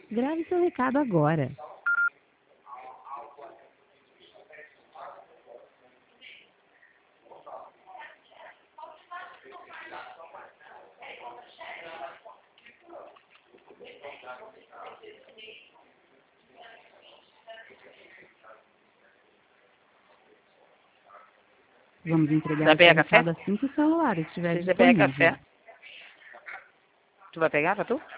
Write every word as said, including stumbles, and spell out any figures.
Grave seu recado agora. Vamos entregar Vai o seu pegar café? recado assim que o celular estiver Você pegar disponível. café? Tu vai pegar pra tu?